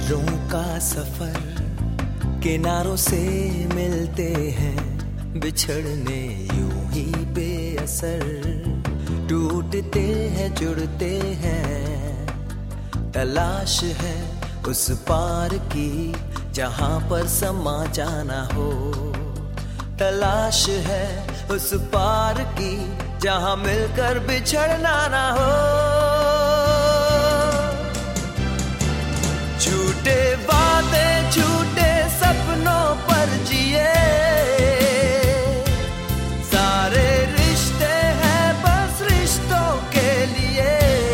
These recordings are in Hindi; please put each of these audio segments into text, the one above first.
नजरों का सफर किनारों से मिलते हैं, बिछड़ने यूं ही बेअसर। टूटते हैं जुड़ते हैं, तलाश है उस पार की जहां पर समा जाना हो। तलाश है उस पार की जहां मिलकर बिछड़ना ना हो। झूठे वादे झूठे सपनों पर जिए, सारे रिश्ते हैं बस रिश्तों के लिए।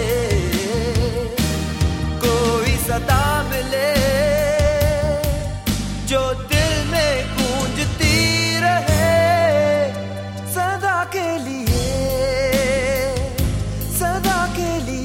कोई सदा मिले जो दिल में गूंजती रहे, सदा के लिए, सदा के लिए।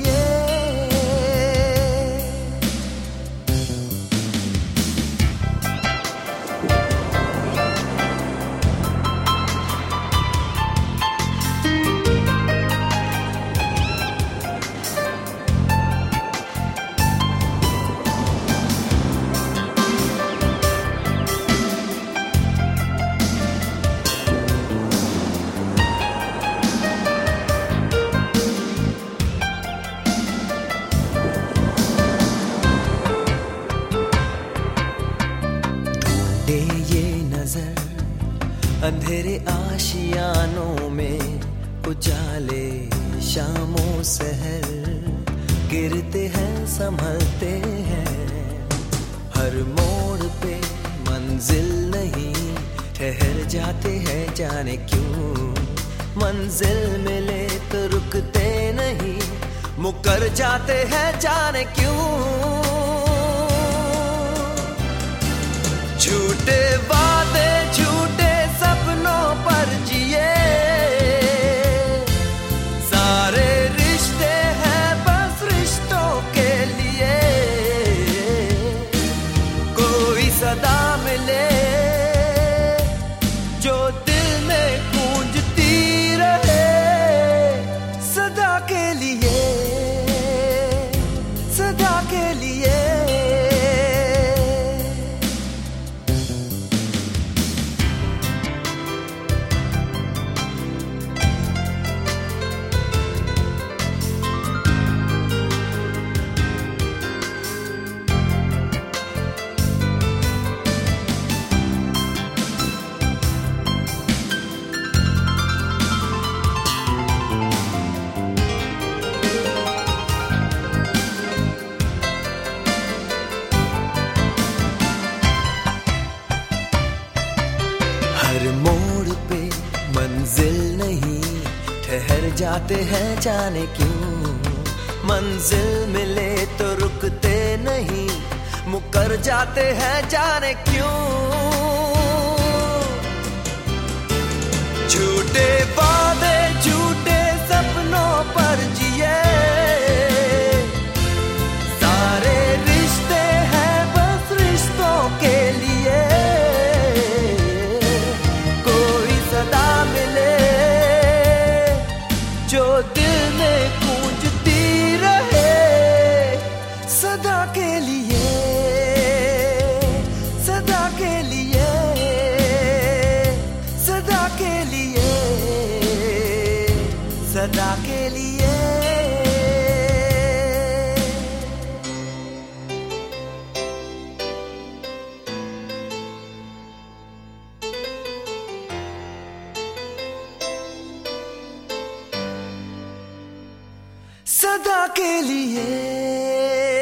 ये नजर अंधेरे आशियानों में, उजाले शामों सहर गिरते हैं संभलते हैं। हर मोड़ पे मंजिल नहीं, ठहर जाते हैं जाने क्यों। मंजिल मिले तो रुकते नहीं, मुकर जाते हैं जाने क्यों। झूठे वादे झूठे सपनों पर जिए, सारे रिश्ते हैं बस रिश्तों के लिए। कोई सदा मिले जो दिल में गूंजती रहे, सदा के लिए, सदा के लिए। हर मोड़ पे मंजिल नहीं, ठहर जाते हैं जाने क्यों। मंजिल मिले तो रुकते नहीं, मुकर जाते हैं जाने क्यों। झूठे वादे झूठे सपनों पर जिए, सारे रिश्ते हैं बस रिश्तों के लिए। सदा मिले जो दिल में गूंजती रहे, सदा के लिए, सदा के लिए, सदा के लिए, सदा के लिए। सदा के लिए।